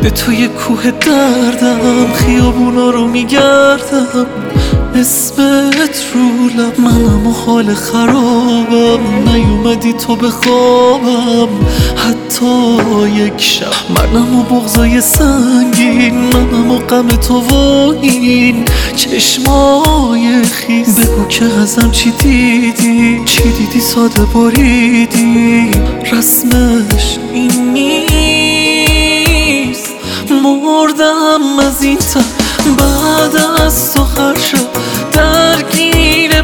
به توی کوه دردم خیابونا رو میگردم، اسمت رو لب، منم و حال خرابم، نیومدی تو به خوابم حتی یک شب. منم و بغضای سنگین، منم و غم تو و این چشمای خیس. بگو که ازم چی دیدی، چی دیدی ساده باریدی، رسمش این نیست. مردم از این تب بعد از تو هر شب درگیر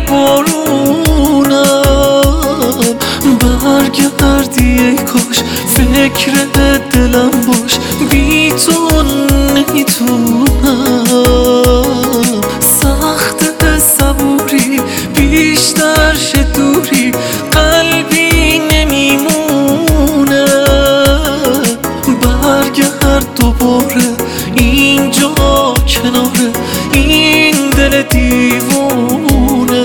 بارونم. برگردی ای کاش، فکر دلم باش، بی تو نمیتونم. سخت صبوری بیشتر شه دوری، قلبی نمیمونه. برگرد دوباره اینجا کنار این دل دیوونه.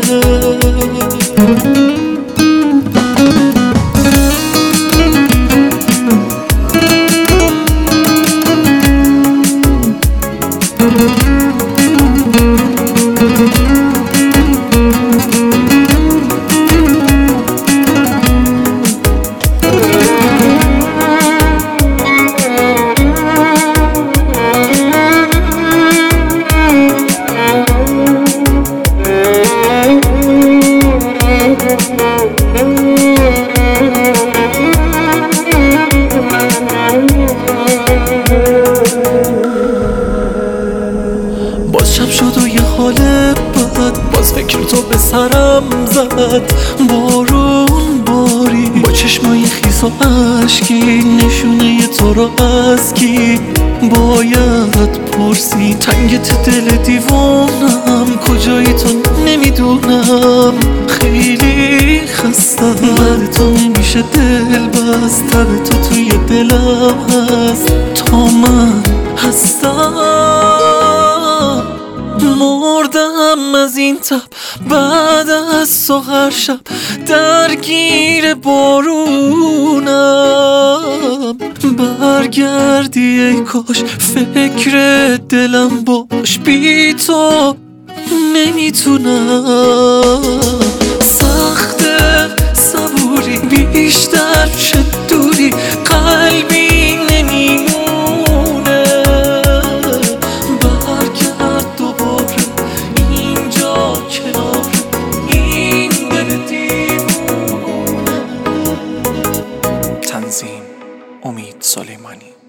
باز شب شد و یه حال بد، باز فکر تو به سرم زد. بارون باری با چشمای خیس و عشقی، نشونه تو رو از کی باید پرسی. تنگت دل دیوانم، کجایی تو نمیدونم. خیلی خستم، بعد تو نمیشه دل بست، تب تو توی دلم هست تا من هستم. مردم از این تب بعد از تو هر شب درگیر بارونم. برگردی ای کاش، فکر دلم باش، بی تو نمیتونم. سخت صبوری بیشتر شه دوری، قلبی نمیمونه. برگرد دوباره اینجا کنار این دل دیوونه. تنظیم: امید سلیمانی.